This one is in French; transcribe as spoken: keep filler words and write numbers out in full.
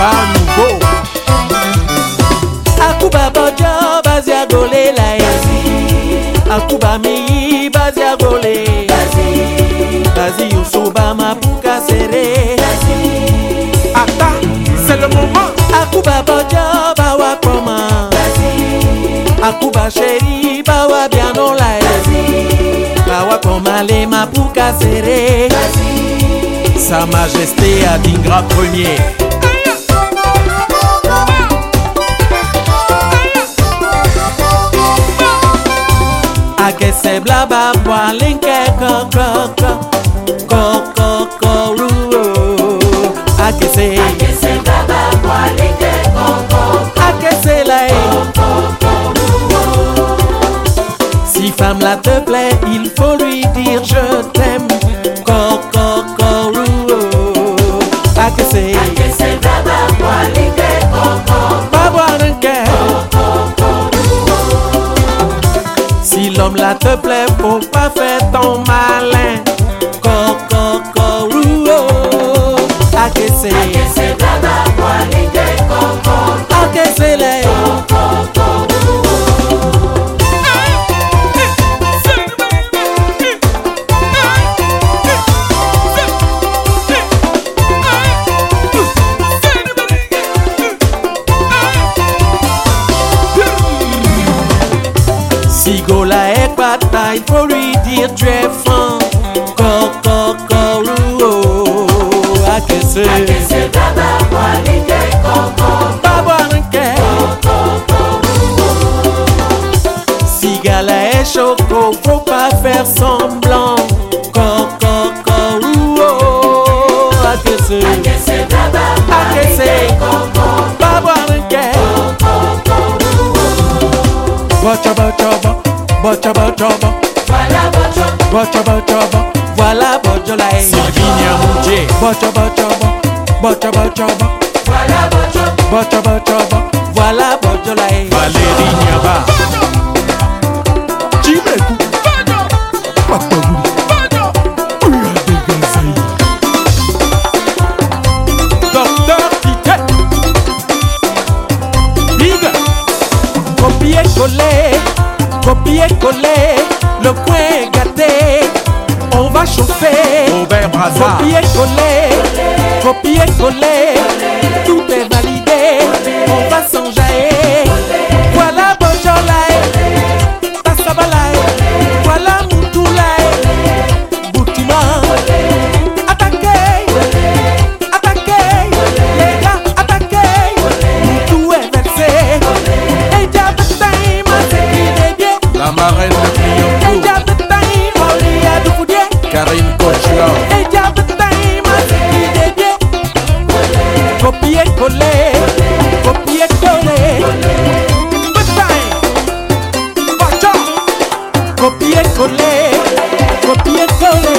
pas nouveau. Akuba bojo bazia gole la Akuba mi bazia gole Bazi usoba mapuka serré. Attends, c'est le moment. Akuba bojo bawa koma Akuba chéri bawa bien on la Bawa koma le mapuka serré. Sa Majesté Adingra Premier. Ake se blaba bwa linke ko ko ko ko ko ko ruo. Ake se Ake se blaba bwa linke ko ko Ake se la ko ko ruo. Si femme là te plaît, il faut lui dire je t'aime. Ko ko ko ruo. Ake se Ake se blaba bwa linke ko ko ba bwa linke. ko ko ruo. Si l'homme là te plaît, faut pas faire ton malin. Ko ko ko ruo. Ake se Ake se blaba bwa linke ko ko Ake se la ko ko ruo. Si Gola est bata, il faut lui dire tu es franc. Ko ko ko ruo. Ake se Ake se blaba bwa linke ko ko ba bwa linke. ko ko ruo. Si Gala est choco, faut pas faire semblant. Ko ko ko ruo. Ake se Ake se blaba bwa Ake se linke ko ko ba bwa linke. ko ko ruo. Bocha bocha bo, bocha bocha bo, Voilà bocho, bocha bocha bo. Voilà bocha la Sylvinia Moudjé. Bocha bocha bo, bocha bocha bo, voilà bocho, bocha bocha bo. Voilà bocha la Valérie Niaba. Chibeku. Papaguri. Oya de Gazaï. Docteur Kike. Biga. Copier coller, copier coller. Le coin est gâté. On va chauffer. Robert Brazza. Copier coller, copier coller. Tout est validé. On va s'enjailler. Voilà Bojolaï, Tassabalaï. Voilà Moutoulaï, Boutouma. Attaquez, attaquez. Les gars, attaquez. Moutou est versé. Et Diabetain, ma c'est qui est La marraine de Et Clio. Diabetain, on lui a du foudier. Karine Kochla. Et Diabetain, ma c'est qui est copier coller, copier coller. Betain, Bacha. Copier coller, copier coller.